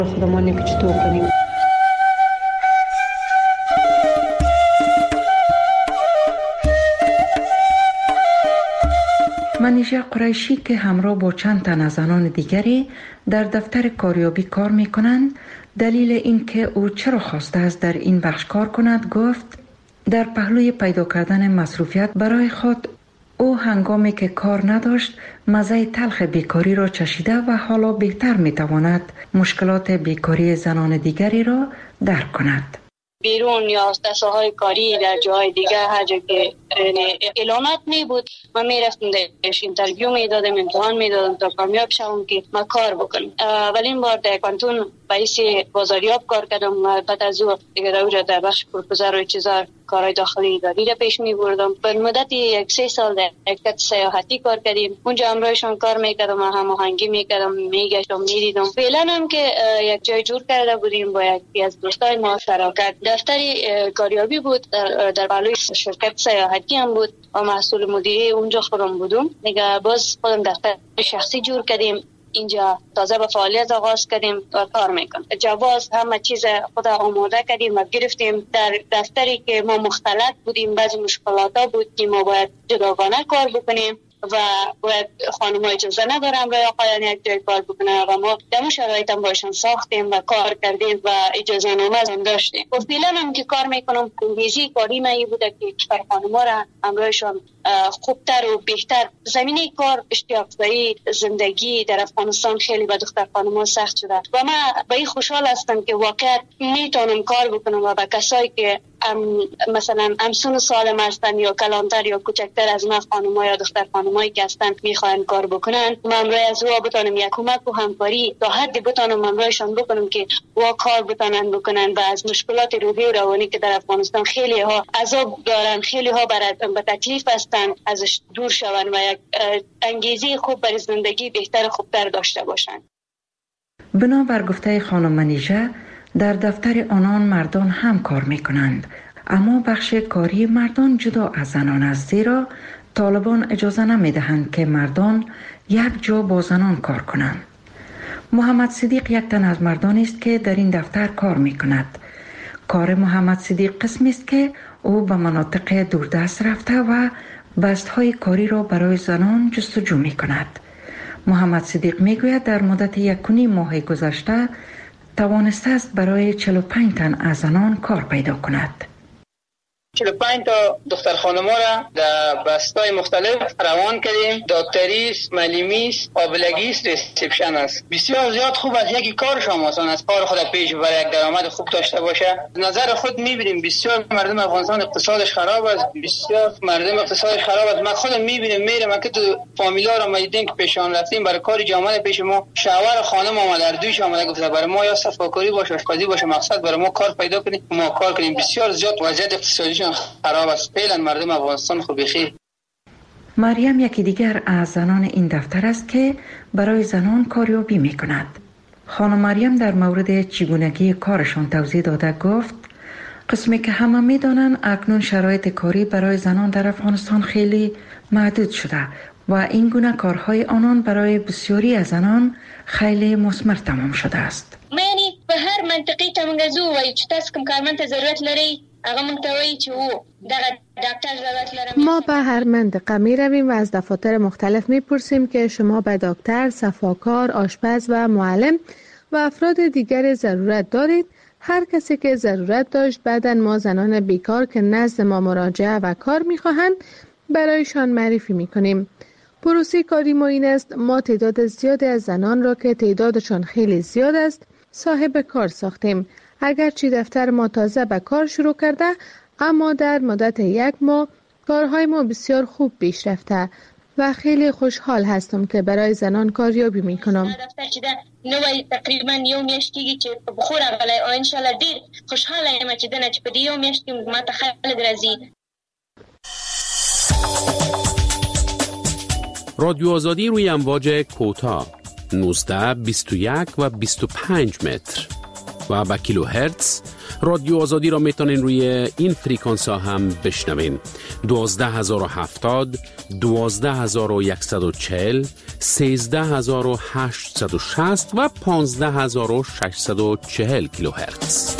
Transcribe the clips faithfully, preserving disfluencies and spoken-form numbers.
خودمانی که چطور کنیم. منیژه قریشی که همراه با چند تن از زنان دیگری در دفتر کاریابی کار می کنند، دلیل این که او چرا خواسته است در این بخش کار کند گفت در پهلوی پیدا کردن مصروفیت برای خود او هنگامی که کار نداشت مزه تلخ بیکاری را چشیده و حالا بهتر می تواند مشکلات بیکاری زنان دیگری را درک کند. بیرون یا دسته‌های کاری در جای دیگه هر جا که اعلانات می بود من می رفتم درش اینترویو می دادم، امتحان می دادم تا کامیاب شوم که ما کار بکنم. ولی این بار در کانتون باعث بازاریاب کار کردم و بعد از او دیگه در در بخش پروپوزر و چیزا کارهای داخلی اداری را پیش می بردم. به مدت یک سه سال در شرکت سیاحتی کار کردیم. اونجا همراهشان کار میکردم و هماهنگی میکردم، میگشتم میدیدم. فعلا هم که یک جای جور کرده بودیم با یکی از دوستای ما شراکت دفتری کاریابی بود در در بالای شرکت سیاحتی هم بود و مسئول مدیری اونجا خودم بودم. دیگه باز خودم دفتر شخصی جور کردیم. اینجا تازه به فعالیت آغاز کردیم و کار میکنم. جواز همه چیز خود آماده کردیم و گرفتیم. در دفتری که ما مختلط بودیم بعضی مشکلاتا بود که ما باید جداگانه کار بکنیم و باید خانم ها اجازه ندارم برای آقایان یک جای کار بکنن و ما در شرایط هم باشن ساختیم و کار کردیم و اجازه نامه هم داشتیم. و فعلا هم که کار میکنم انگیزی کاری من بوده که کشور خانم ها را همراهشان خوبتر و بهتر زمینه کار اشتیاق داری زندگی در افغانستان خیلی با دختر خانم ها سخت شده و من به این خوشحال هستم که واقعا میتونم کار بکنم و با کسایی که ام مثلا امسون سال هستن یا کلانتر یا کوچکتر از ما خانم ها یا دختر خانم هایی که هستن میخواین کار بکنن من برای از او بتونم یک کمک و همکاری تا حدی بتونم همراهشان بکنم که وا کار بتونن بکنن و از مشکلات روحی و روانی که در افغانستان خیلی ها عذاب دارن، خیلی ها به تکلیف هستن ازش دور شون و یک انگیزه خوب برای زندگی بهتر خوبتر داشته باشن. بنابر گفته خانم منیژه در دفتر آنان مردان هم کار می کنند، اما بخش کاری مردان جدا از زنان است، زیرا طالبان اجازه نمی دهند که مردان یک جا با زنان کار کنند. محمد صدیق یک تن از مردان است که در این دفتر کار می کند. کار محمد صدیق قسمی است که او به مناطق دوردست رفته و بستهای کاری را برای زنان جستجو می کند. محمد صدیق می گوید در مدت یک و نیم ماه گذشته توانسته است برای چهل و پنج تن از زنان کار پیدا کند. چهل و پنج تا دختر خانم ها را در بستای مختلف روان کردیم. دکتری است، معلمی است، آبلگی است، ریسپشن است. بسیار زیاد خوب است. یکی کارشان آسان است. کار خود پیش برای یک درآمد خوب داشته باشه. نظر خود میبینیم بسیار مردم افغانستان اقتصادش خراب است. بسیار مردم اقتصادش خراب است. من خودم میبینم میرم من که تو فامیلا را میدیدم که پیشان رفتیم برای کاری جامعه پیش ما شوهر خانم آمد در دویش آمد گفت برای ما یا صفاکاری باشه آشپزی باشه مقصد برای ما کار پیدا کنیم ما کار کنیم. بسیار زیاد وضعیت اقتصادی خراب است. فعلا مردم افغانستان خوب بخیر. مریم یکی دیگر از زنان این دفتر است که برای زنان کاریابی می کند. خانم مریم در مورد چگونگی کارشان توضیح داده گفت قسمی که همه می دانند اکنون شرایط کاری برای زنان در افغانستان خیلی محدود شده و این گونه کارهای آنان برای بسیاری از زنان خیلی مثمر تمام شده است. یعنی به هر منطقی تمنگزو و چه تاس کم کارمند ضرورت لري هغه منتوی چې وو دغه دکتر ضرورت لرم. ما به هر منطقه می رویم و از دفاتر مختلف می پرسیم که شما به دکتر، صفاکار، آشپز و معلم و افراد دیگر ضرورت دارید. هر کسی که ضرورت داشت بعداً ما زنان بیکار که نزد ما مراجعه و کار می خواهند برایشان معرفی می کنیم. پروسه کاری ما این است ما تعداد زیادی از زنان را که تعدادشان خیلی زیاد است صاحب کار ساختیم. اگرچه دفتر ما تازه به کار شروع کرده اما در مدت یک ماه کارهای ما بسیار خوب پیش رفته و خیلی خوشحال هستم که برای زنان کاریابی می کنم. دفتر چې ده نوې تقریبا یو میاشت کېږي چې بخور راغلی او ان شاء الله ډیر خوشحاله یم چې دنه چې په دې یو میاشت کې ما ته خلک راځي. رادیو آزادی روی امواج کوتاه نوزده، بیست و یک و بیست و پنج متر و به کیلو هرتز. رادیو آزادی را میتونین روی این فریکانس ها هم بشنوین: دوازده هزار و هفتاد، دوازده هزار و صد و چهل، سیزده هزار و هشتصد و شصت و پانزده هزار و ششصد و چهل کیلو هرتز.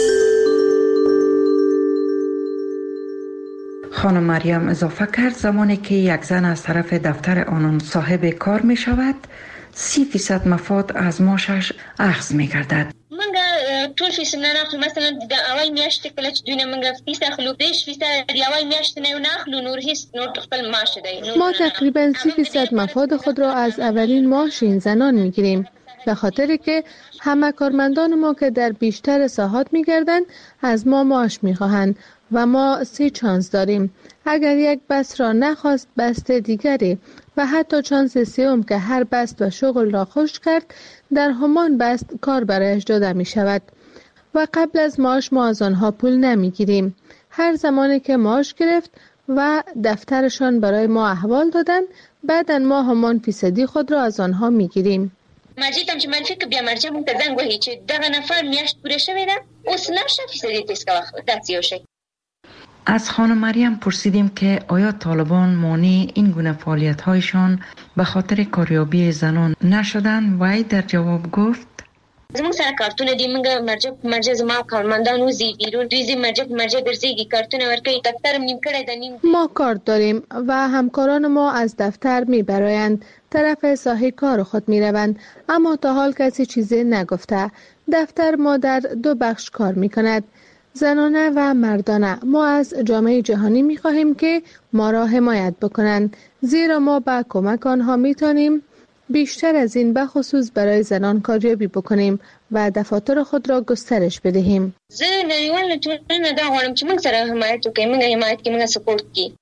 خانم مریم اضافه کرد زمانی که یک زن از طرف دفتر آنان صاحب کار می شود، سی فیصد مفاد از معاشش اخذ می گردد. منگا طول فیصد ناخلو، مثلا دا اول میاشت کله چه دونه منگا فیصد اخلو، دیش فیصد دی اول میاشت نه ناخلو، نور هیچ نور خپل معاش دی. ما تقریبا سی فیصد مفاد خود را از اولین معاش این زنان می گیریم، به خاطر که همه کارمندان ما که در بیشتر ساحات می گردند از ما معاش می خواهند و ما سی چانس داریم. اگر یک بست را نخواست بست دیگری و حتی چانس سیوم که هر بست و شغل را خوش کرد در همان بست کار برایش داده می شود و قبل از معاش ما از آنها پول نمی گیریم. هر زمانی که معاش گرفت و دفترشان برای ما احوال دادن، بعدا ما همان فیصدی خود را از آنها می گیریم. ماجیدم چې من فکر بیا مرجع مونږ ته زنګ وهي چې دغه نفر میاشت پوره شوې ده، اوس نشه فیصدي تیز کوه داسې یو شی. از خانم مریم پرسیدیم که آیا طالبان مانع این گونه فعالیت هایشان به خاطر کاریابی زنان نشدن؟ وی در جواب گفت: زموږ سره کارتونه دي، موږ مرجع مرجع زما کارمندان وزي بیرون دوی مرجع مرجع ګرځيږي، کارتونه ورکوي، دفترم نیم کړی د نیم. ما کارت داریم و همکاران ما از دفتر میبرایند طرف ساحه کار خود میروند، اما تا حال کسی چیزی نگفته. دفتر ما در دو بخش کار میکند، زنانه و مردانه. ما از جامعه جهانی میخواهیم که ما را حمایت بکنند، زیرا ما با کمک آنها میتونیم بیشتر از این به خصوص برای زنان کاریابی بکنیم و دفاتر خود را گسترش بدهیم. زه نړیوال ټولنه دا غواړم چې موږ سره حمایت وکړي، موږ حمایت کې موږ سپورت کی.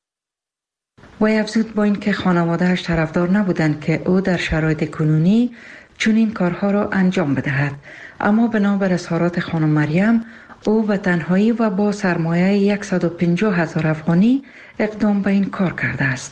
وی افزود با اینکه خانواده‌اش طرفدار نبودند که او در شرایط کنونی چنین کارها را انجام بدهد، اما بنابر اظهارات خانم مریم او به تنهایی و با سرمایه صد و پنجاه هزار افغانی اقدام به این کار کرده است.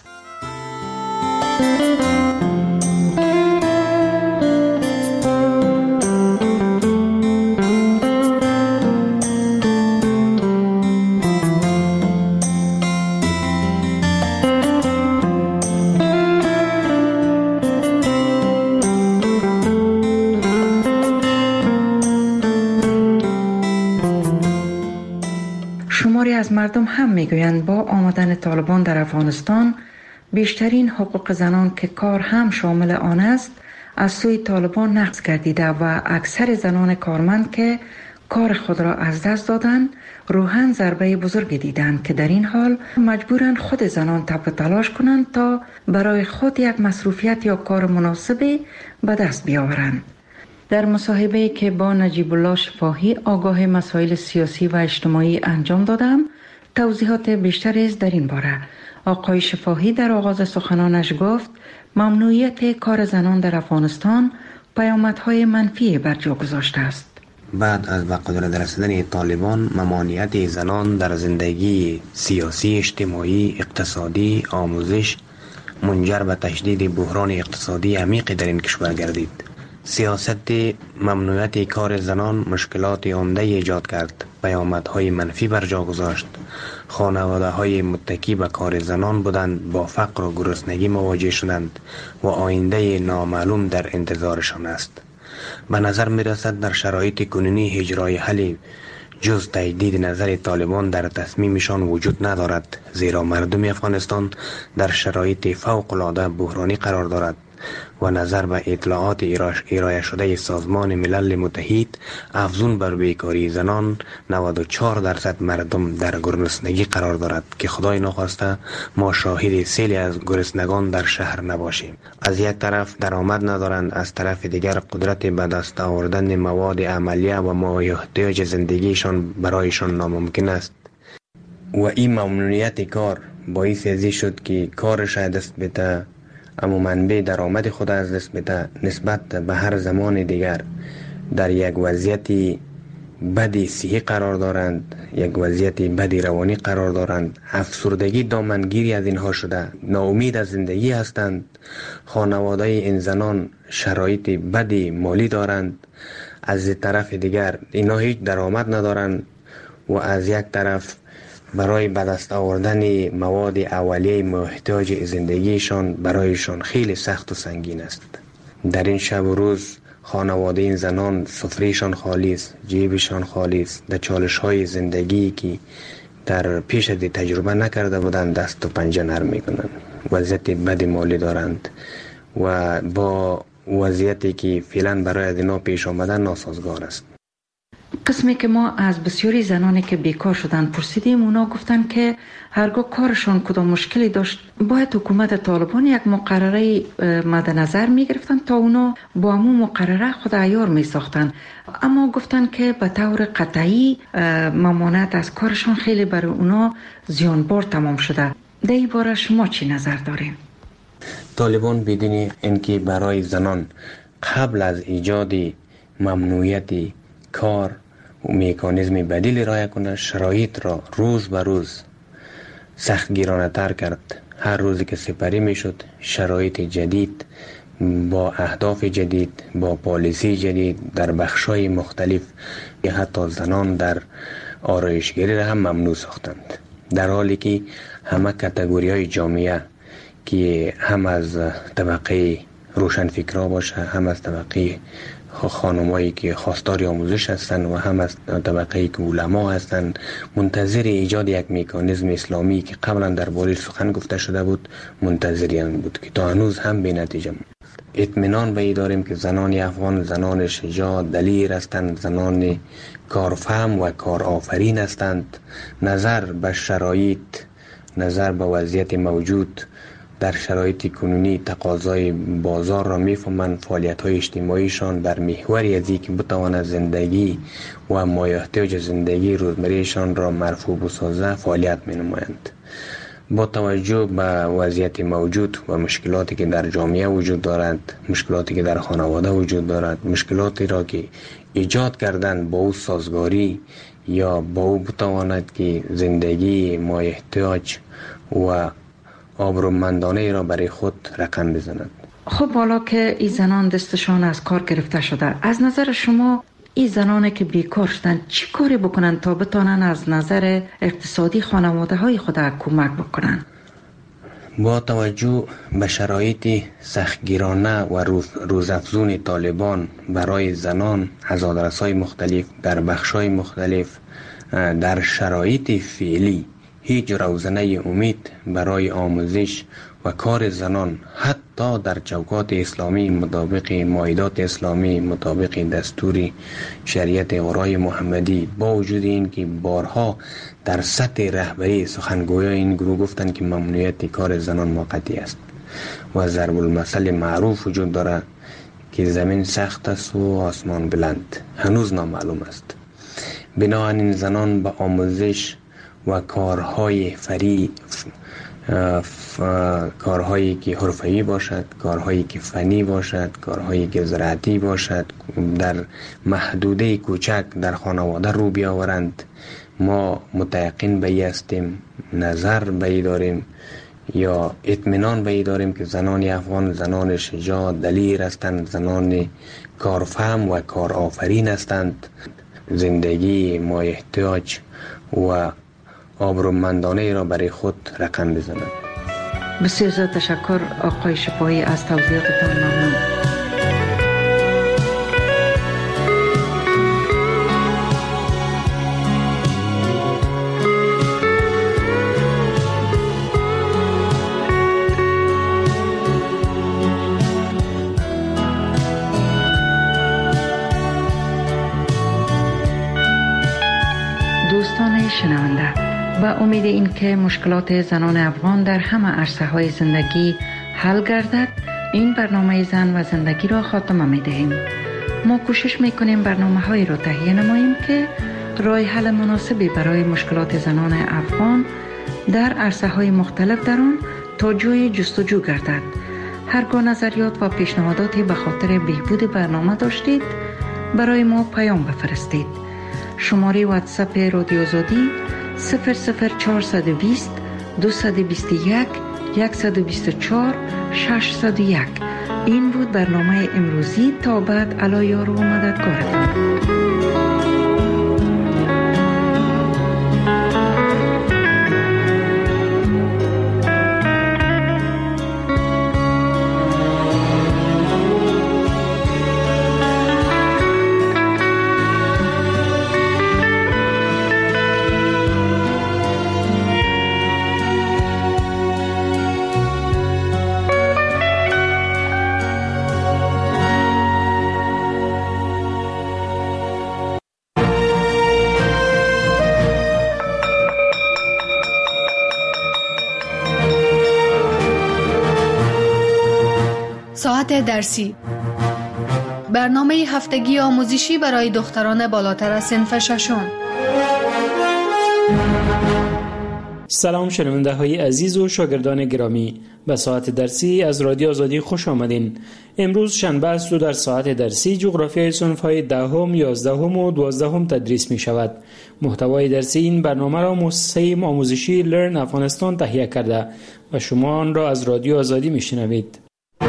شماری از مردم هم میگویند با آمدن طالبان در افغانستان بیشترین حقوق زنان که کار هم شامل آن است از سوی طالبان نقض گردیده و اکثر زنان کارمند که کار خود را از دست دادند روحاً ضربه بزرگی دیدند که در این حال مجبورند خود زنان تب و تلاش کنند تا برای خود یک مصروفیت یا کار مناسبی به دست بیاورند. در مصاحبه‌ای که با نجیب الله شفاهی آگاه مسائل سیاسی و اجتماعی انجام دادم توضیحات بیشتری در این باره. آقای شفاهی در آغاز سخنانش گفت ممنوعیت کار زنان در افغانستان پیامدهای منفی بر جا گذاشته است. بعد از به قدرت رسیدن طالبان ممانعت زنان در زندگی سیاسی، اجتماعی، اقتصادی، آموزش منجر به تشدید بحران اقتصادی عمیق در این کشور گردید. سیاست ممنوعیت کار زنان مشکلات عمده ایجاد کرد، پیامدهای منفی بر جا گذاشت. خانواده های متکی به کار زنان بودند با فقر و گرسنگی مواجه شدند و آینده نامعلوم در انتظارشان است. به نظر می رسد در شرایط کنونی هیچ راه حلی جز تجدید نظر طالبان در تصمیمشان وجود ندارد، زیرا مردم افغانستان در شرایط فوق العاده بحرانی قرار دارد و نظر به اطلاعات ارائه شده سازمان ملل متحد افزون بر بیکاری زنان نود و چهار درصد مردم در گرسنگی قرار دارد که خدای نخواسته ما شاهد سیلی از گرسنگان در شهر نباشیم. از یک طرف درآمد ندارند، از طرف دیگر قدرت به دست آوردن مواد عملیه و ما احتیاج زندگیشان برایشان ناممکن است و این ممنوعیت کار باعث ازی شد که کارش دست بده اما منبع درآمد خود از دست بده، نسبت به هر زمان دیگر در یک وضعیت بدی صحی قرار دارند، یک وضعیت بدی روانی قرار دارند. افسردگی دامنگیری از اینها شده، ناامید از زندگی هستند. خانواده این زنان شرایط بدی مالی دارند. از طرف دیگر اینا هیچ درآمد ندارن و از یک طرف برای به دست آوردن مواد اولیه محتاج زندگیشان برایشان خیلی سخت و سنگین است. در این شب و روز خانواده این زنان سفرهشان خالی است، جیبشان خالی است. در چالش های زندگی که در پیش از تجربه نکرده بودند دست و پنجه نرم میکنند. وضعیت بد مالی دارند و با وضعیتی که فعلا برای از اینا پیش آمدن ناسازگار است. قسمی که ما از بسیاری زنانی که بیکار شدن پرسیدیم، اونا گفتن که هرگاه کارشان کدام مشکلی داشت باید حکومت طالبان یک مقرره مد نظر می گرفتن تا اونا با همون مقرره خود عیار می ساختن. اما گفتن که به طور قطعی ممانعت از کارشان خیلی برای اونا زیانبار تمام شده. در این باره شما چی نظر دارین؟ طالبان بدون اینکه برای زنان قبل از ایجاد ممنوعیت کار و مکانیزم بدیل رعایت کنه، شرایط را روز به روز سخت گیرانه تر کرد. هر روزی که سپری می شد شرایط جدید با اهداف جدید، با پالیسی جدید در بخشای مختلف، حتی زنان در آرایشگری را هم ممنوع ساختند، در حالی که همه کاتگوری های جامعه که هم از طبقه روشنفکرا باشه، هم از طبقه خانمایی که خواستار آموزش هستند و هم از طبقه که علما هستند، منتظر ایجاد یک مکانیزم اسلامی که قبلا درباره سخن گفته شده بود منتظر آن بود که تا هنوز هم به نتیجه. اطمینان به این داریم که زنان افغان زنان شجاع دلیر هستند، زنان کارفهم و کارآفرین هستند. نظر به شرایط، نظر به وضعیت موجود در شرایط کنونی تقاضای بازار را میفهمند. فعالیت‌های اجتماعیشان در محوری از اینکه بتواند زندگی و مایحتاج زندگی روزمرهشان را مرفوع بسازه فعالیت می‌نمایند. با توجه به وضعیت موجود و مشکلاتی که در جامعه وجود دارد، مشکلاتی که در خانواده وجود دارد، مشکلاتی را که ایجاد کردن با او سازگاری یا با او بتواند که زندگی مایحتاج و آبرومندانه را برای خود رقم بزند. خب حالا که این زنان دستشان از کار گرفته شده، از نظر شما این زنانی که بیکار شدن چی کاری بکنن تا بتانن از نظر اقتصادی خانواده های خود کمک بکنن؟ با توجه به شرایط سختگیرانه و روز روزافزون طالبان برای زنان از آدرس‌های مختلف در بخش‌های مختلف، در شرایط فعلی هیچ روزنه امید برای آموزش و کار زنان حتی در چوکات اسلامی مطابق مایدات اسلامی، مطابق دستور شریعت غرای محمدی، با وجود این که بارها در سطح رهبری سخنگویان این گروه گفتند که ممنوعیت کار زنان موقتی است و ضرب المثل معروف وجود دارد که زمین سخت است و آسمان بلند، هنوز نامعلوم است. بنابراین زنان به آموزش و کارهای فری کارهایی که حرفه‌ای باشد، کارهایی که فنی باشد، کارهایی که زراعتی باشد، در محدوده کوچک در خانواده رو بیاورند. ما متیقن به این هستیم، نظر به این داریم یا اطمینان به این داریم که زنان افغان زنان شجاع دلیر هستند، زنان کارفهم و کارآفرین هستند، زندگی مایحتاج و آبرومندانه را برای خود رقم بزنند. بسیار زیاد تشکر آقای شفاهی از توضیحاتتان. ممنون. دوستان شنونده، با امید این که مشکلات زنان افغان در همه عرصه های زندگی حل گردد، این برنامه زن و زندگی را خاتمه می دهیم. ما کوشش می کنیم برنامه هایی را تهیه نماییم که راه حل مناسبی برای مشکلات زنان افغان در عرصه های مختلف در آن تا جای جستجو گردد. هرگاه نظریات و پیشنهاداتی به خاطر بهبود برنامه داشتید، برای ما پیام بفرستید. شماره واتساپ رادیو آزادی صفر صفر چهارصد و بیست دویست و بیست و یک صد و بیست و چهار ششصد و یک این بود برنامه امروزی. تا بعد علی یار و مددگارتان. ساعت درسی، برنامه هفتگی آموزشی برای دختران بالاتر از صنف ششم. سلام شنونده های عزیز و شاگردان گرامی، به ساعت درسی از رادیو آزادی خوش آمدین. امروز شنبه است و در ساعت درسی جغرافیای صنف‌های دهم، یازدهم و دوازدهم تدریس می شود. محتوای درسی این برنامه را مؤسسه آموزشی لرن افغانستان تهیه کرده و شما آن را از رادیو آزادی می شنوید.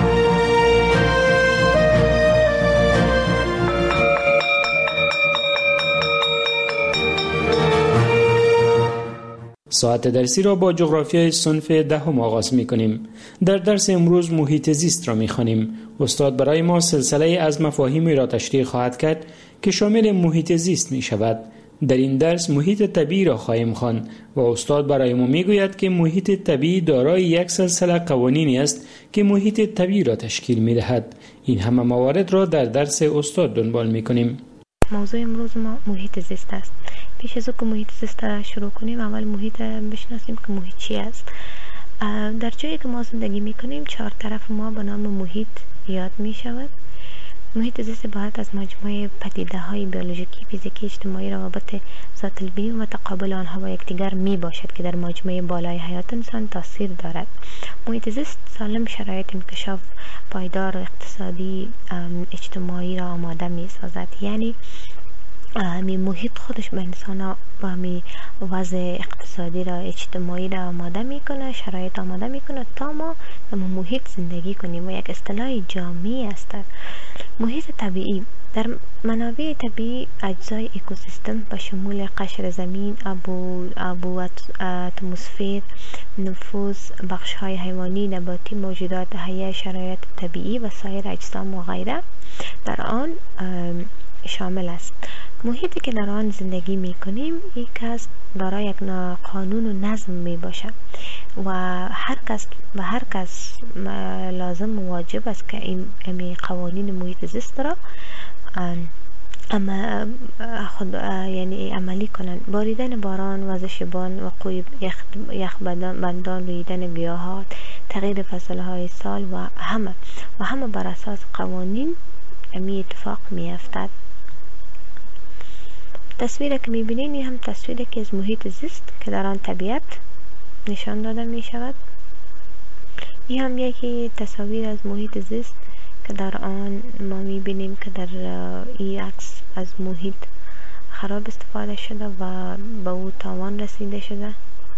ساعت درسی را با جغرافیای صنف دهم آغاز می کنیم. در درس امروز محیط زیست را می خوانیم. استاد برای ما سلسله از مفاهیمی را تشریح خواهد کرد که شامل محیط زیست می شود. در این درس محیط طبیعی را خواهیم خواند و استاد برای ما می گوید که محیط طبیعی دارای یک سلسله قوانینی است که محیط طبیعی را تشکیل می دهد. این همه موارد را در درس استاد دنبال می کنیم. موضوع امروز ما محیط زیست است. پیش از او که محیط زیست را شروع کنیم، اول محیط بشناسیم که محیط چی است. در جایی که ما زندگی میکنیم چهار طرف ما به نام محیط یاد می شود. محیط زیست عبارت از مجموعه پدیده های بیولوژیکی، فیزیکی، اجتماعی، روابط ذات البین و تقابل آنها با یکدیگر می باشد که در مجموعه بالای حیات انسان تاثیر دارد. محیط زیست سالم شرایط انکشاف پایدار و اقتصادی اجتماعی را آماده می سازد. یعنی می محیط خودش به انسان ها با می وضع اقتصادی را اجتماعی را آماده می کنه، شرایط آماده می کنه تا ما در محیط زندگی کنیم و یک اصطلاح جامعی است. محیط طبیعی در منابع طبیعی اجزای اکوسیستم به شمول قشر زمین، ابو ابو اتمسفر، نفوذ بخش های حیوانی، نباتی، موجودات حیه، شرایط طبیعی و سایر اجسام و غیره در آن شامل است. محیطی که در آن زندگی می کنیم یک از دارای یک قانون و نظم می باشد و هر کس و هر کس لازم و واجب است که این قوانین محیط زیست را اما خود یعنی عملی کنند. باریدن باران، وزش باد، وقوع یخ بندان، رویدن گیاهات، تغییر فصلهای سال و همه و همه بر اساس قوانین امی اتفاق می افتد. تصویری که می بینید این هم تصویری که از محیط زیست که در آن طبیعت نشان داده می شود. این هم یکی تصاویر از محیط زیست که در آن ما می بینیم که در این عکس از محیط خراب استفاده شده و به او تاوان رسیده شده.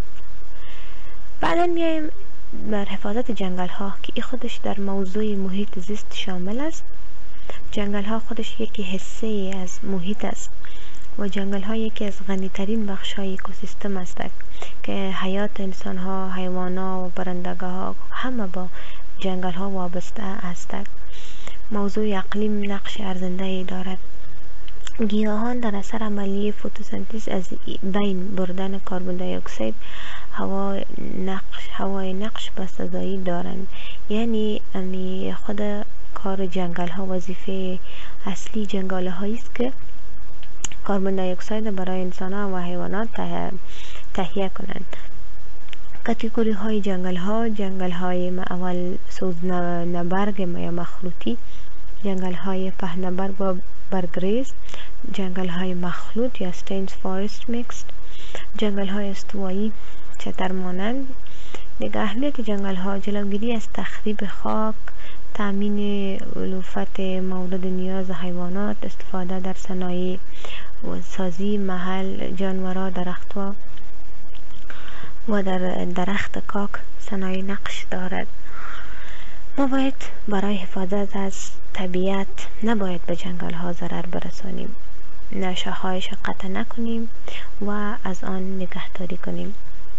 بعدا میایم بر حفاظت جنگل ها که این خودش در موضوع محیط زیست شامل است. جنگل ها خودش یکی حصه از محیط است و جنگل ها یکی از غنی ترین بخش های اکوسیستم است که حیات انسان ها، حیوان ها و پرندگان ها همه با جنگل ها وابسته هستند. موضوع اقلیم نقش ارزنده دارد. گیاهان در اثر عملیه فتوسنتز از بین بردن کربن دی اکسید هوا نقش هوای نقش بسزایی دارند. یعنی امی خود کار جنگل ها وظیفه اصلی جنگل هایی است که کربن دی اکسید برای انسان ها و حیوانات تهیه کنند. کاتگوری های جنگل ها: جنگل های اول سوز نبرگ یا مخلوطی، جنگل های پهنبرگ و برگریز، جنگل های مخلوط یا ستینز فارست میکست، جنگل های استوایی چتر مانند. دیگر اهمیت جنگل ها: جلوگیری از تخریب خاک، تامین علوفت مورد نیاز حیوانات، استفاده در صنایع و سازی محل جانورا، درختها و در درخت کاک صنایع نقش دارد. ما باید برای حفاظت از طبیعت نباید به جنگل ها ضرر برسانیم، نشاخهایش قطع نکنیم و از آن نگهداری کنیم.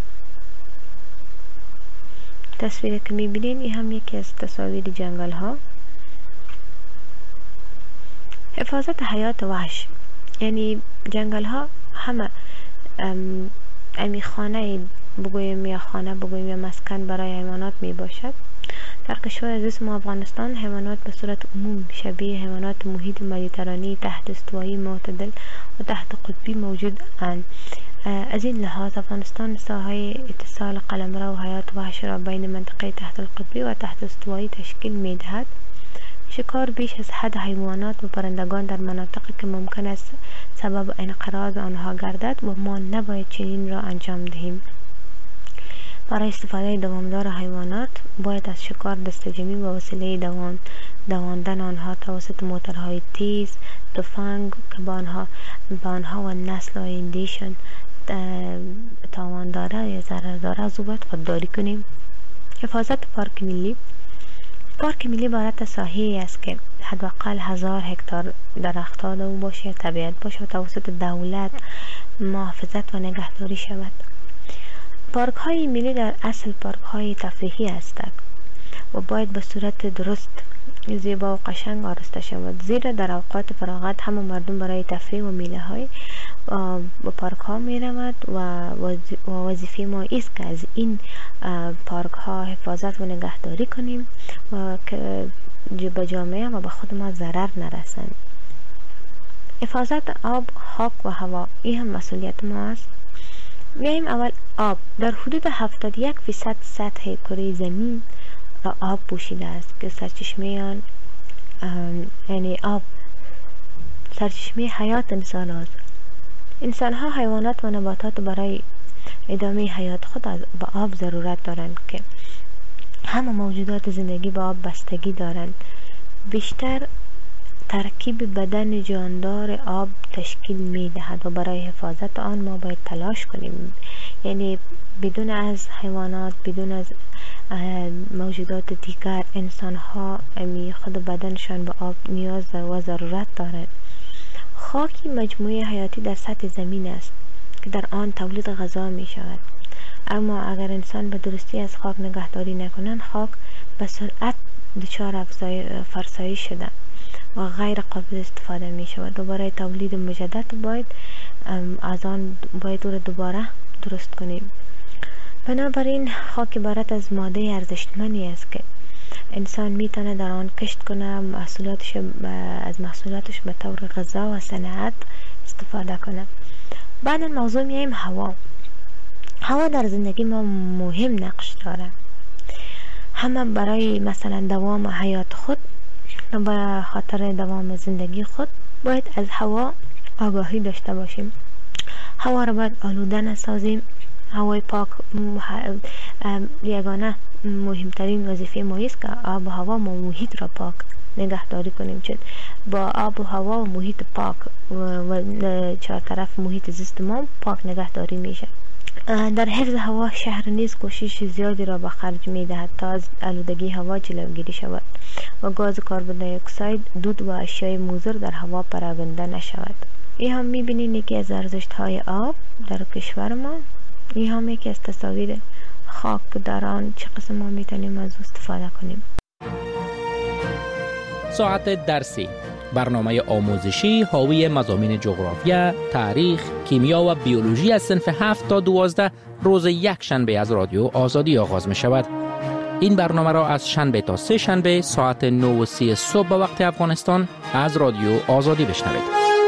تصویری که میبینین این هم یکی از تصاویر جنگل ها. حفاظت حیات وحش، یعنی جنگل ها همه امی خانه بگویم یا خانه بگویم یا مسکن برای حیوانات می باشد. در کشور عزیز ما افغانستان حیوانات به صورت عموم شبیه حیوانات محیط مدیترانی تحت استوایی معتدل و تحت قطبی موجود اند. از این لحاظ افغانستان ساحه اتصال قلمرو و حیات وحش را بین منطقه تحت القطبی و تحت استوایی تشکیل می دهد. شکار بیش از حد حیوانات و پرندگان در مناطقی که ممکن است سبب انقراض آنها گردد و ما نباید چنین را انجام دهیم. برای استفاده دوامدار حیوانات باید از شکار دستجمعی و وسیله دوان دواندن آنها توسط موتورهای تیز، تفنگ که با آنها با آنها و نسل آیندهشان تاوان داره یا ضرر داره از او باید خودداری کنیم. حفاظت پارک ملی. پارک ملی عبارت از ساحه‌ای است که حداقل هزار هکتار درختان او باشه یا طبیعت باشه و توسط دولت محافظت و نگهداری شود. پارک های ملی در اصل پارک های تفریحی هستند و باید به صورت درست، زیبا و قشنگ آراسته شود، زیرا در اوقات فراغت همه مردم برای تفریح و میله های به پارک ها می رود و وظیفه ما است که از این پارک ها حفاظت و نگهداری کنیم و که به جامعه و به خود ما ضرر نرسند. حفاظت آب، خاک و هوا این هم مسئولیت ما است. میایم اول آب. در حدود هفتاد و یک فیصد سطح کره زمین را آب پوشیده است که سرچشمه آن یعنی آب سرچشمه حیات انسان است. انسان ها، حیوانات و نباتات برای ادامه حیات خود از به آب ضرورت دارند که همه موجودات زندگی به آب بستگی دارند. بیشتر ترکیب بدن جاندار آب تشکیل می دهد و برای حفاظت آن ما باید تلاش کنیم. یعنی بدون از حیوانات، بدون از موجودات دیگر، انسان ها امی خود بدنشان به آب نیاز و ضرورت دارند. خاکی مجموعه حیاتی در سطح زمین است که در آن تولید غذا می شود. اما اگر انسان به درستی از خاک نگهداری نکنند، خاک به سرعت دچار فرسایش شده و غیر قابل استفاده می شود و برای تولید مجدد باید از آن باید او را دوباره درست کنیم. بنابراین خاک عبارت از ماده ارزشمندی است که انسان می تونه در آن کشت کنه، محصولاتش از محصولاتش به طور غذا و صنعت استفاده کنه. بعد موضوع میایم هوا. هوا در زندگی ما مهم نقش داره. همه برای مثلا دوام حیات خود و به خاطر دوام زندگی خود باید از هوا آگاهی داشته باشیم. هوا را باید آلوده نسازیم. هوای پاک یگانه مهمترین وظیفه ما است که آب و هوا و محیط را پاک نگهداری کنیم، چون با آب و هوا و محیط پاک و چهار طرف محیط زیست ما پاک نگهداری میشه. در حفظ هوا شهر نیز کوشش زیادی را به خرج می دهد تا از آلودگی هوا جلوگیری شود و گاز کربن دی اکساید، دود و اشیای مضر در هوا پراگنده نشود. این هم می بینید یکی از ارزشت های آب در کشور ما. این هم یکی از تصاویر خاک در آن چه قسم ما می تونیم از استفاده کنیم. ساعت درسی، برنامه آموزشی حاوی مضامین جغرافیا، تاریخ، کیمیا و بیولوژی از صنف هفت تا دوازده روز یک شنبه از رادیو آزادی آغاز می شود. این برنامه را از شنبه تا سه شنبه ساعت نه و سی صبح به وقت افغانستان از رادیو آزادی بشنوید.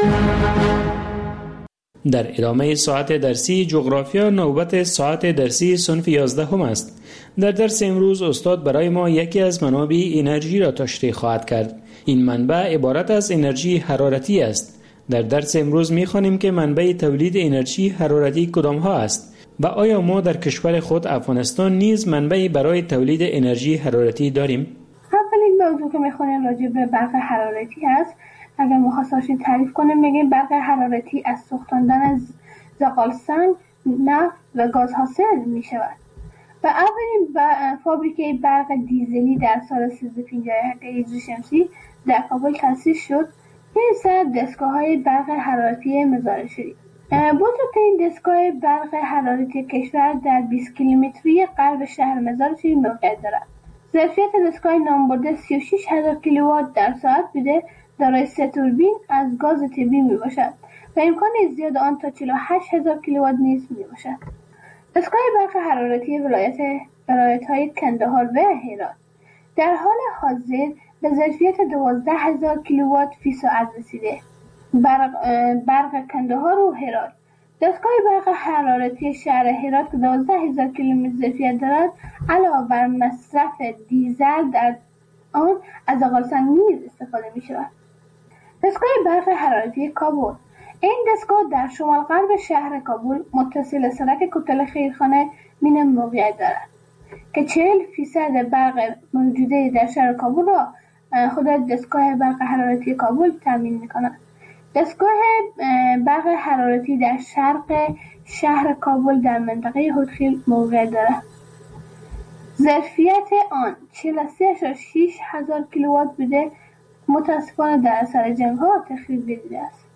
در ادامه ساعت درسی جغرافیا نوبت ساعت درسی صنف یازده هم است. در درس امروز استاد برای ما یکی از منابع انرژی را تشریح خواهد کرد. این منبع عبارت از انرژی حرارتی است. در درس امروز می‌خوانیم که منبع تولید انرژی حرارتی کدام ها است و آیا ما در کشور خود افغانستان نیز منبعی برای تولید انرژی حرارتی داریم؟ اولین موضوع که می‌خوانیم راجع به برق حرارتی است. اگر مختصرش تعریف کنیم میگیم برق حرارتی از سوختاندن از زغال سنگ، نفت و گاز حاصل می شود. و اولین فابریکه برق دیزلی در سال سیزده پنجاه و هشت هجری شمسی در کابل تأسیس شد. این دستگاه‌های برق حرارتی مزار شریف. بزرگترین دستگاه برق حرارتی کشور در بیست کیلومتری غرب شهر مزار شریف موقعیت دارد. ظرفیت دستگاه نامبرده سی و شش هزار کیلووات در ساعت بوده، دارای سه توربین از گاز طبیعی میباشد و امکان زیاد آن تا چهل و هشت هزار کیلووات نیز میباشد. دستگاه برق حرارتی ولایت ولایت‌های کندهار و هرات در حال حاضر به ظرفیت دوازده هزار کیلووات فی ساعت رسیده. برق, برق کندهار و هرات. دستگاه برق حرارتی شهر هرات که دوازده هزار کیلومتر ظرفیت دارد علاوه بر مصرف دیزل در آن از زغالسنگ نیز استفاده می شود. دستگاه برق حرارتی کابل. این دستگاه در شمال غرب شهر کابل متصل سرک کوتل خیرخانه مین موقعیت دارد که چهل فیصد برق موجوده در شهر کابل را خود دستگاه برق حرارتی کابل تامین می کند. دستگاه برق حرارتی در شرق شهر کابل در منطقه هودخیل موقعیت دارد. ظرفیت آن چهل و سه ممیز شش هزار کیلووات بوده، متاسفانه در اثر جنگ ها تخریب دیده است.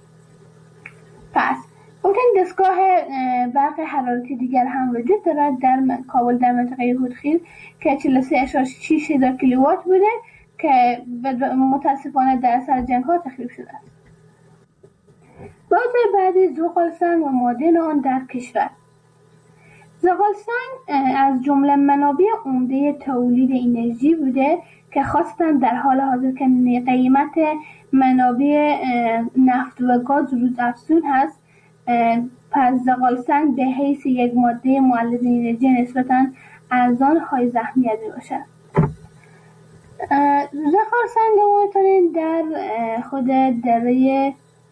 پس ممکن دستگاه برق حرارتی دیگر هم وجود دارد در کابل در منطقه هودخیل که چهل و سه ممیز شش هزار کیلووات بوده که متاسفانه در اثر جنگ ها تخریب شده است. بحث بعدی زغالسنگ و معادن آن در کشور. زغالسنگ از جمله منابع عمده تولید انرژی بوده که خاصتا در حال حاضر که قیمت منابع نفت و گاز روز افزون هست، پس زغالسنگ به حیث یک ماده مولد انرژی نسبتا ارزان های اهمیت باشد. زغالسنگ معادن در خود دره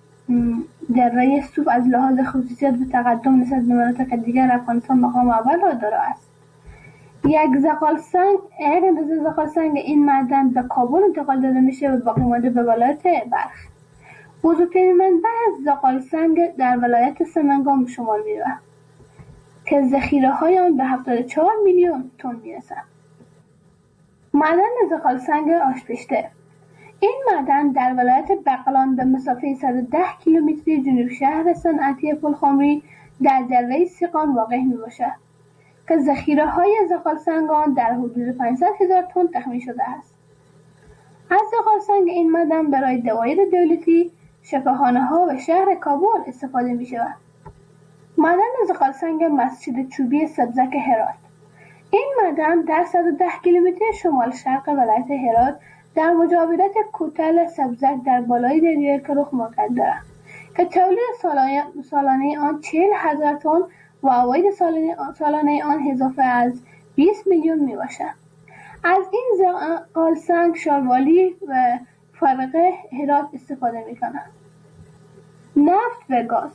دره سوب از لحاظ خصوصیت و تقدم نسبت به مناطق دیگر افغانستان مقام اول را دارا است. یک زغالسنگ یک اندازه زغالسنگ این معدن به کابل انتقال داده میشه و باقی مانده به ولایت بلخ. بزرگترین منبع زغالسنگ در ولایت سمنگان به شمار میرود که ذخیره های آن به هفتاد و چهار میلیون تن میرسد. معدن زغالسنگ آشپشته. این معدن در ولایت بغلان به مسافه صد و ده کیلومتری جنوب شهر صنعتی پلخمری در دره سیغان واقع می باشد که ذخیره های زغالسنگ آن در حدود پانصد هزار تن تخمین شده است. از زغالسنگ این معدن برای دوایر دولتی، شفاخانه ها و شهر کابل استفاده می شود. معدن زغالسنگ مسجد چوبی سبزک هرات. این معدن در صد و ده کیلومتر شمال شرق ولایت هرات در مجاورت کوتل سبزک در بالای دریای کرخ موقعیت دارد که تولید سالانه آن چهل هزار تن و عواید سالانه آن اضافه از بیست میلیون می باشد. از این زغالسنگ شاروالی و فرقه هرات استفاده می کنند. نفت و گاز.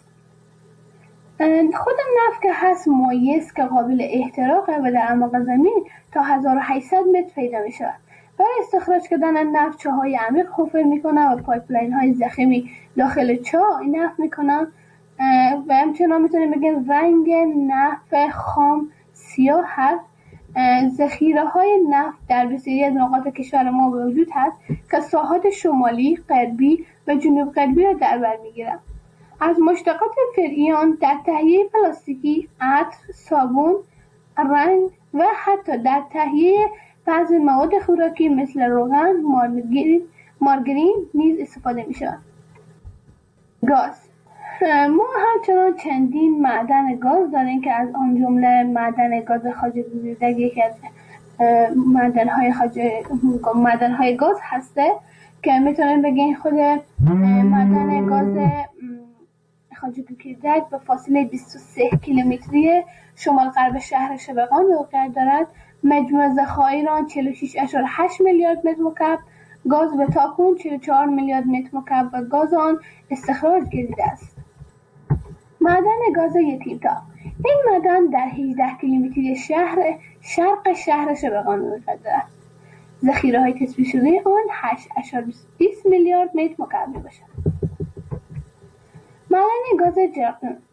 خود نفت که هست مایع است که قابل احتراقه و در اعماق زمین تا هزار و هشتصد متر پیدا می شود. برای استخراج کردن نفت چاهای عمیق حفر میکنه و پایپلاین های ضخیمی داخل چاه نفت میکنه و همچنان میتونیم بگیم رنگ نفت خام سیاه هست. ذخیره های نفت در بسیاری از نقاط کشور ما وجود هست که ساحات شمالی، غربی و جنوب غربی را در بر میگیرند. از مشتقات فرعی آن در تهیه پلاستیکی، عطر، صابون، رنگ و حتی در تهیه بعضی مواد خوراکی مثل روغن، مارگرین، مارگرین نیز استفاده می شود. گاز. ما همچنان چندین معدن گاز داریم که از آن جمله معدن گاز خواجه گزیدک یکی از معدن های خواجه معدن های گاز هسته که میتونیم بگیم خود معدن گاز خواجه گزیدک به فاصله بیست و سه کیلومتری شمال غرب شهر شبقان موقعیت دارد. مجموع ذخایر آن چهل و شش ممیز هشت میلیارد متر مکعب، گاز به تاکون چهل و چهار میلیارد متر مکعب و گاز آن استخراج گردیده است. معدن گاز یتیمتا. این معدن در هجده کیلومتری شهر شرق شهر شبقان موقعیت دارد. ذخیره های تثبیت شده آن هشت ممیز بیست میلیارد متر مکعب میباشد. معدن گاز جرقدون.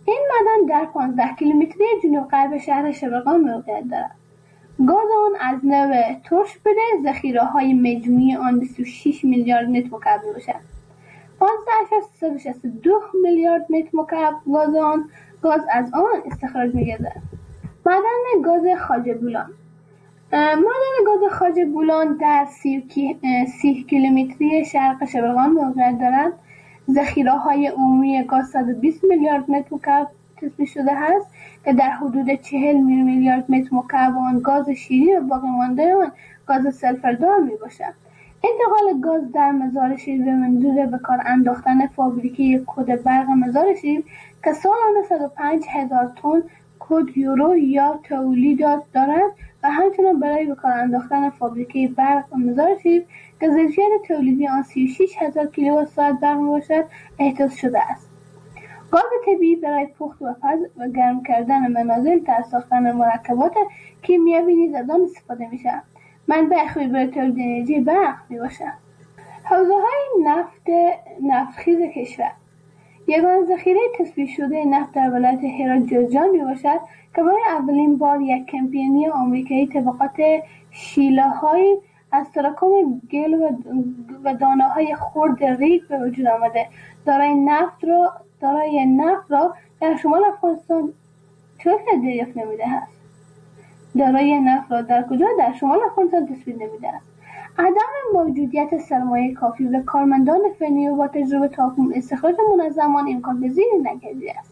این معدن در پانزده کیلومتری جنوب غرب شهر شبرغان موقعیت دارد. گاز آن از نوع ترش بوده، ذخیره‌های مجموعی آن بیست و شش میلیارد متر مکعب میباشد. پانزده اشاری سیصد و شصت و دو میلیارد متر مکعب گاز آن گاز از آن استخراج می‌گردد. معدن گاز خواجه بولان. معدن گاز خواجه بولان در سی کیلومتری شرق شبرغان موقعیت دارد. ذخیره‌های عمومی گاز صد و بیست میلیارد متر مکعب تثبیت شده است که در حدود چهل میلیارد متر مکعب آن گاز شیرین و باقی مانده آن گاز سلفردار میباشد. انتقال گاز در مزار شیر به منظور به کار انداختن فابریکه کد برق مزار شیر که سالانه صد و پنج هزار تن کد یورو یا تولیدات دارد و همچنین برای به کار انداختن فابریکه برق مزار شیر که ظرفیت تولیدی آن سی و شش هزار کیلووات ساعت برق میباشد احداث شده است. گاز طبیعی برای پخت و پز و گرم کردن منازل در ساختن مرکبات کیمیایی نیز از آن استفاده می‌شود. منبع خوبی برای تولید انرژی برق میباشد. حوزه‌های نفت نفتخیز کشور. یگانه ذخیره تثبیت شده نفت در ولایت هرات جوزجان میباشد که برای اولین بار یک کمپانی آمریکایی طبقات شیله‌های از تراکم گل و دانه‌های خرد ریگ به وجود آمده. دارای نفت را دارای نفت را در شمال افغانستان چطور دریافت نمیده است؟ دارای نفت را در کجا در شمال افغانستان تثبیت نمیده است؟ عدم موجودیت سرمایه کافی و کارمندان فنی و با تجربه تا اکنون استخراج منظم آن امکان پذیر نگردیده است.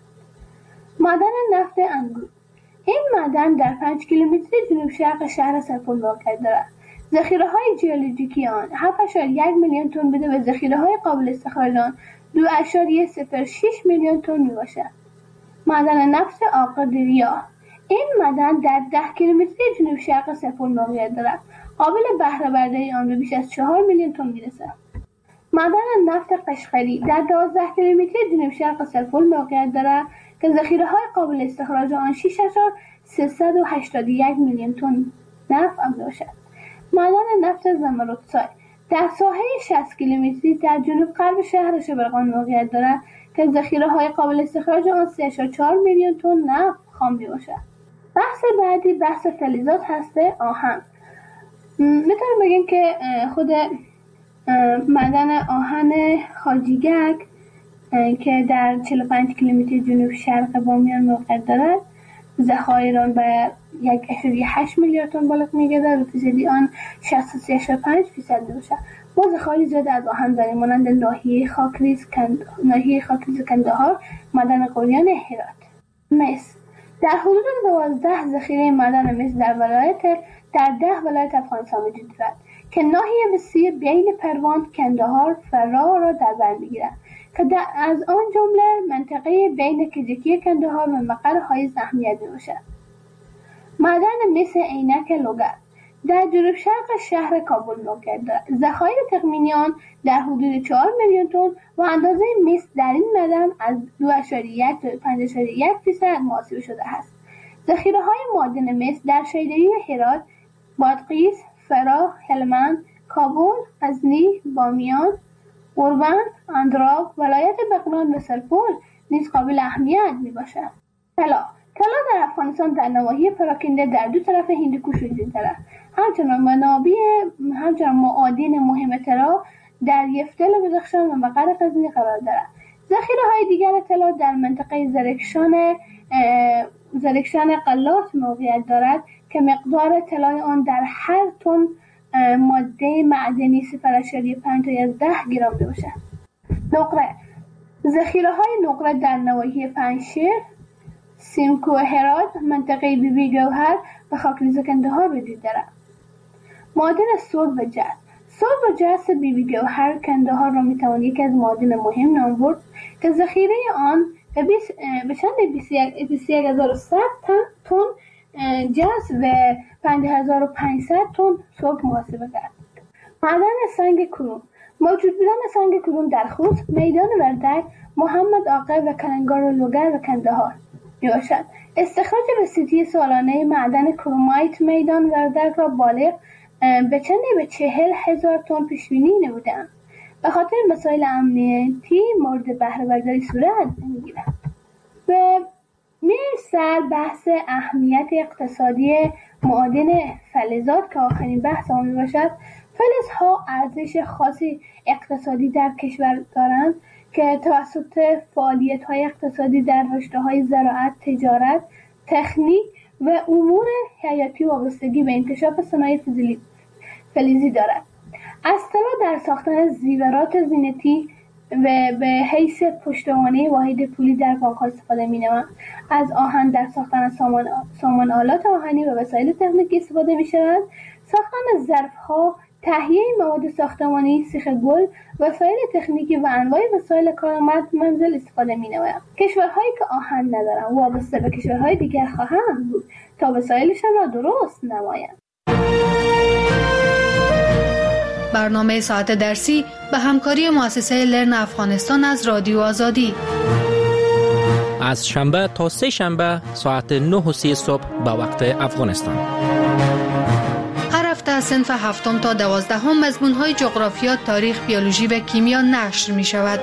معدن نفت انگور. این معدن در پنج کیلومتری جنوب شرق شهر سرپل واقع دارد. ذخیره‌های ژئولوژیکی آن هفت اشاری یک میلیون تن بوده و ذخیره‌های قابل استخراج آن دو اشاری صفر شش میلیون تن میباشد. معدن نفت آقادریا. این معدن در ده کیلومتری جنوب شرق سرپل موقعیت دارد. قابل بهره برداری آن به بیش از چهار میلیون تن میرسد. معدن نفت قشقری در دوازده کیلومتری جنوب شرق سرپل موقعیت دارد که ذخیره‌های قابل استخراج آن شش هزار سیصد و هشتاد و یک میلیون تن نفت میباشد. معدن نفت زمرودسای در ساحه شصت کیلومتری در جنوب غرب شهر شبرغان موقعیت دارد که ذخیره‌های قابل استخراج آن سه و چهار میلیون تن نفت خام میباشد. بحث بعدی بحث فلزات هسته آهن. میتونم بگیم که خود معدن آهن خاجیگک که در چهل و پنج کیلومتر جنوب شرق بامیان موقعیت دارد ذخایر آن به یک اشاری هشت میلیارد تن بالغ میگردد و فیصدی آن شصت و سه و پنج درصد میباشد. ما ذخایر زیاد از آهن داریم مانند ناحیه خاکریز کند... ناحیه خاکریز کندهار، معدن قلیان هرات. مس در حدود دوازده ذخیره معدن مس در ولایت در ده ولایت افغانستان وجود دارد که ناحیه وسیع بین پروان، کندهار، فراه را در بر میگیرد که از آن جمله منطقه بین کجکی کندهار و مقر حایز اهمیت میباشد. معدن مس عینک لوگر در جنوب شرق شهر کابل موقعیت دارد. ذخایر تخمینی آن در حدود چهار میلیون تن و اندازه مس در این معدن از دو و یک تا پنج و یک درصد محاسبه شده است. ذخیره‌های معدن مس در شیدایی هرات، بادغیس، فراه، هلمند، کابل، غزنی، بامیان، قربن، اندراب، ولایت بغلان و سرپل نیز قابل اهمیت میباشد. طلا طلا در افغانستان در نواحی پراکنده در دو طرف هندوکش وجود دارد. همچنان منابع همچنان معادن مهم طلا در یفتل و بدخشان و مقر غزنی قرار دارد. ذخیره‌های دیگر طلا در منطقه زرکشان زرکشان قلات موقعیت دارد که مقدار طلای آن در هر تن ماده معدنی صفر و پنج تا یازده گرم میباشد. نقره ذخیره‌های نقره در نواحی پنجشیر، سیمکو هرات، منطقه بی بی گوهر و خاکریز کندهار وجود دارد. معادن سرب و جست سرب و جست بی بی گوهر کندهار را میتوان یکی از معادن مهم نام برد که ذخیره آن به چند بیست و یک هزار و صد تن جست و پنج هزار و پانصد تن سرب محاسبه کرد. معدن سنگ کرون موجود بودن سنگ کرون در خوست، میدان وردک، محمد آقا و کلنگار و لوگر و کندهار میباشد. استخراج وسیطی سالانه معدن کرومایت میدان وردک را بالغ به چند به چهل هزار تن پیش بینی نمودند. به خاطر مسائل امنیتی مورد بهره برداری صورت نمیگیرد. به مثال بحث اهمیت اقتصادی معادن فلزات که آخرین بحث آن می باشد. فلزها ارزش خاصی اقتصادی در کشور دارند که توسط فعالیت‌های اقتصادی در رشته‌های زراعت، تجارت، تکنیک و امور حیاتی وابستگی به انکشاف صنایع فلزی دارد. اصطلاح در ساختن زیورات زینتی و به حیث پشتوانه واحد پولی در بانک‌ها استفاده می‌نمایند. از آهن در ساختن سامان سامان آلات آهنی و وسایل تکنیکی استفاده می‌شوند. ساختن ظرف‌ها، تهیه مواد ساختمانی، سیخ گل، وسایل تکنیکی و انواع وسایل کارآمد منزل استفاده می‌نمایند. کشورهایی که آهن ندارند وابسته به کشورهای دیگر خواهند بود تا وسایلشان را درست نمایند. برنامه ساعت درسی به همکاری مؤسسه لرن افغانستان از رادیو آزادی از شنبه تا سه شنبه ساعت نه و سی صبح به وقت افغانستان. هر هفته از صنف هفتم تا دوازدهم مضمون‌های جغرافیا، تاریخ، بیولوژی و کیمیا نشر می شود.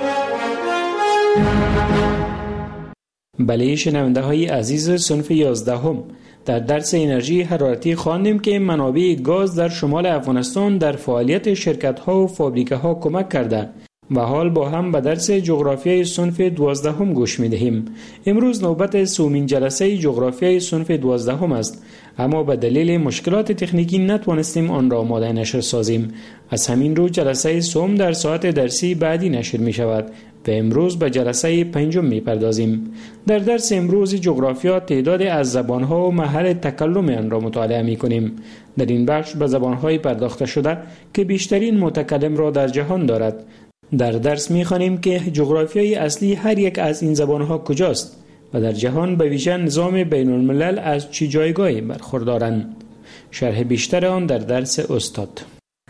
بله شنونده های عزیز، صنف یازدهم در درس انرژی حرارتی خواندیم که منابع گاز در شمال افغانستان در فعالیت شرکت‌ها و فابریکه‌ها کمک کرده و حال با هم به درس جغرافیای صنف دوازدهم گوش می‌دهیم. امروز نوبت سومین جلسه جغرافیای صنف دوازدهم است، اما به دلیل مشکلات تکنیکی نتوانستیم آن را آماده نشر سازیم. از همین رو جلسه سوم در ساعت درسی بعدی نشر می شود و امروز به جلسه پنجم می پردازیم. در درس امروز جغرافیا تعداد از زبانها و محل تکلم آن را مطالعه می کنیم. در این بخش به زبانهای پرداخته شده که بیشترین متکلم را در جهان دارد. در درس می خوانیم که جغرافیای اصلی هر یک از این زبانها کجاست و در جهان به ویژه نظام بین الملل از چه جایگاهی برخوردارند. شرح بیشتر آن در درس استاد.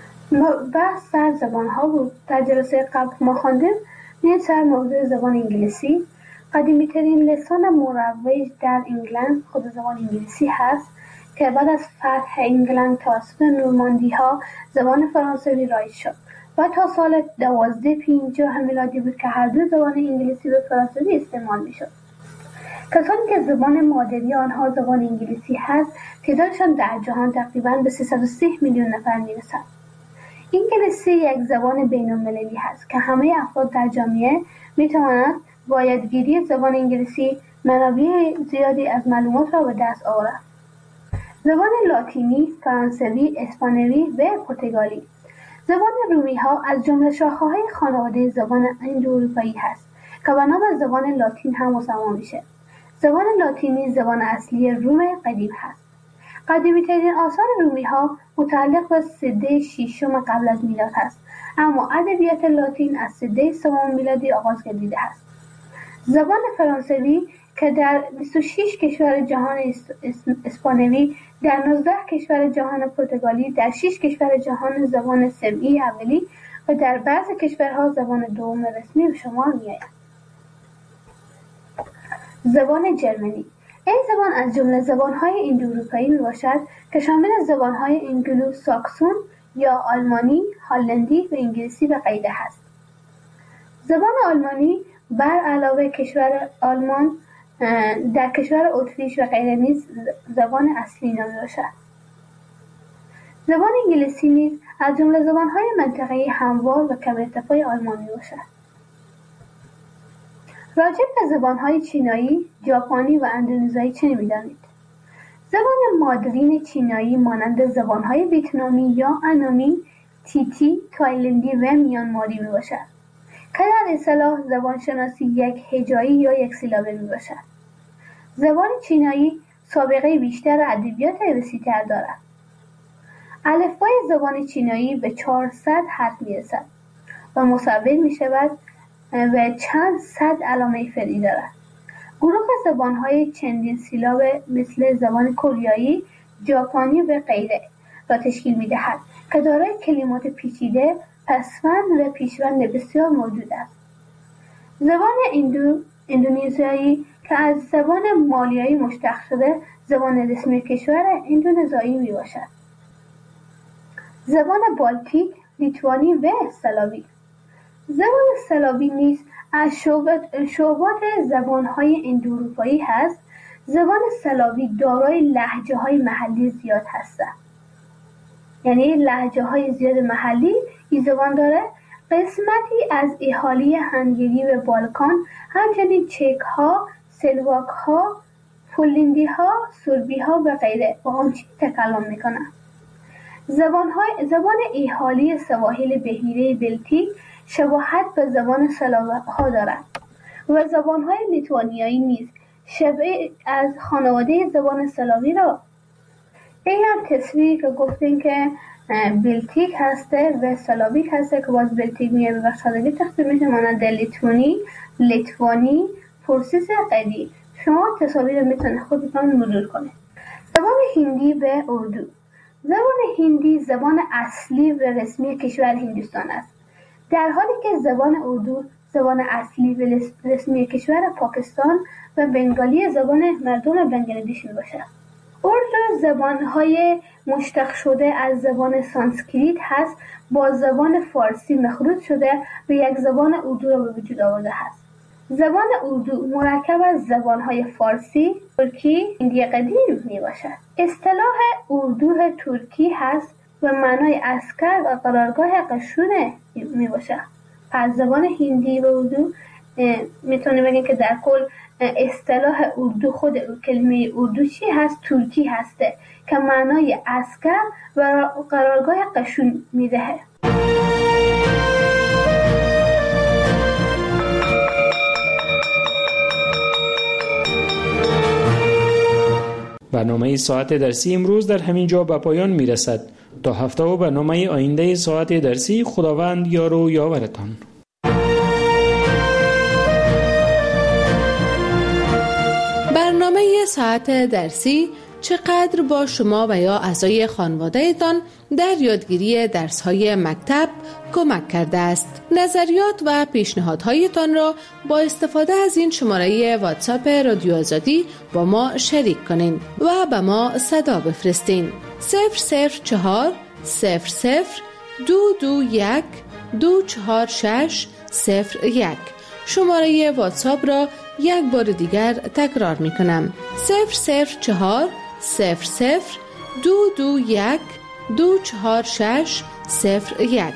بحث سر زبانها بود. در جلسه قبل ما خواندیم نیز سر موضوع زبان انگلیسی. قدیمی ترین لسان مروج در انگلند خود زبان انگلیسی هست که بعد از فتح انگلند توسط نورماندی ها زبان فرانسوی رایج شد و تا سال دوازده پنجاه میلادی بود که هر دو زبان انگلیسی و فرانسوی استعمال می شد. کسانی که زبان مادری آنها زبان انگلیسی هست تعدادشان در جهان تقریباً به سیصد و سی میلیون نفر می رسد. انگلیسی یک زبان بین المللی هست که همه افراد در جامعه می توانند با یادگیری زبان انگلیسی منابع زیادی از معلومات را به دست آورند. زبان لاتینی، فرانسوی، اسپانیایی و پرتغالی. زبان رومی ها از جمله شاخه‌های خانواده زبان اندواروپایی هست که به نام زبان لاتین هم مسمى میشه. زبان لاتینی زبان اصلی روم قدیم هست. قدیمی ترین آثار رومی ها متعلق به سده ششم قبل از میلاد هست، اما ادبیات لاتین از سده سوم میلادی آغاز گردیده است. زبان فرانسوی که در بیست و شش کشور جهان اسپانیایی، در نوزده کشور جهان پرتغالی، در شش کشور جهان زبان سمعی اولی و در بعضی کشورها زبان دوم رسمی به شمار می‌آید. زبان جرمنی. این زبان از جمله زبان‌های اندواروپایی میباشد که شامل زبان‌های انگلو ساکسون یا آلمانی، هلندی و انگلیسی و غیره هست. زبان آلمانی بر علاوه کشور آلمان در کشور اتریش و غیره نیز زبان اصلی نامی باشد. زبان انگلیسی نیز از جمله زبان‌های منطقه‌ای هموار و کم ارتفاع آلمان میباشد. راجع به زبان‌های چینایی، ژاپنی و اندونزیایی چه می‌دانید؟ زبان مادرین چینایی مانند زبان‌های ویتنامی یا انامی، تیتی، تایلندی و میانماری میباشد که در اصطلاح زبان شناسی یک هجایی یا یک سیلابه میباشد. زبان چینایی سابقه بیشتر ادبیات وسیع‌تر دارد. الفبای زبان چینایی به چهارصد حرف میرسد و مصور میشود و چند صد علامه فعلی دارد. گروه زبان‌های چندین سیلاب مثل زبان کره، ژاپنی و غیره را تشکیل می‌دهد که دارای کلمات پیچیده، پسوند و پیشوند بسیار موجود است. زبان اندو اندونزیایی که از زبان مالیایی مشتق شده، زبان رسمی کشور اندونزیایی میباشد. زبان بالتیک، لیتوانی و سلاوی. زبان سلاوی نیز از شعبات زبانهای اندواروپایی هست. زبان سلاوی دارای لهجه های محلی زیاد هست، یعنی لهجه های زیاد محلی این زبان داره. قسمتی از اهالی هنگری و بالکان، همچنین چک ها، سلواک ها، پولندی ها، سربی ها و غیره با آنچه تکلم میکنن. زبان های زبان اهالی سواحل بحیره بلتیک شباهت به زبان سلاوی ها دارد و زبان های لیتوانیایی نیز شبیه از خانواده زبان سلاوی را. این هم تصویری که گفتیم که بلتیک هسته و سلاویک هسته که باز بلتیک میگه به سادگی تقسیم میشه مانند لیتوانی، لیتوانی، پرسیس قدی. شما تصاویر میتونه خودتون مرور کنید. زبان هندی و اردو. زبان هندی زبان اصلی و رسمی کشور هندوستان است، در حالی که زبان اردو زبان اصلی و رسمی کشور پاکستان و بنگالی زبان مردم بنگلادش می باشد. اردو زبانهای مشتق شده از زبان سانسکریت هست، با زبان فارسی مخلوط شده و یک زبان اردو را به وجود آورده است. زبان اردو مرکب از زبانهای فارسی، ترکی، هندی قدیم می باشد. اصطلاح اردو ترکی هست و معنای عسکر و قرارگاه قشون می باشد. پس زبان هندی و اردو میتونه بگیم که در کل اصطلاح اردو، خود کلمه اردو چی هست؟ ترکی هسته که معنای عسکر و قرارگاه قشون میدهه. برنامه ساعت درسی امروز در همین جا به پایان میرسد. تا هفته و برنامه آینده ساعت درسی، خداوند یار و یاورتان. برنامه ساعت درسی چقدر با شما و یا اعضای خانواده‌تان در یادگیری درس‌های مکتب کمک کرده است. نظریات و پیشنهادهایتان را با استفاده از این شماره واتساپ رادیو آزادی با ما شریک کنین و به ما صدا بفرستین. صفر صفر چهار صفر صفر دو دو یک دو چهار شش صفر یک. شماره واتساپ را یک بار دیگر تکرار می کنم. صفر صفر چهار صفر صفر دو دو یک دو چهار شش صفر یک.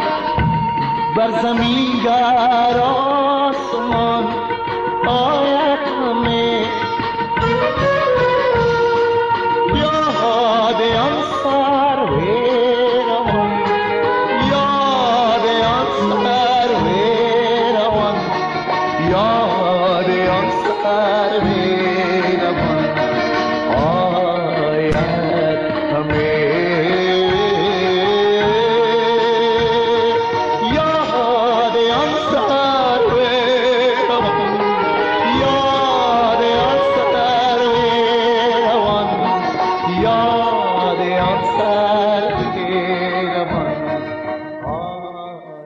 زمین گر آسمان آید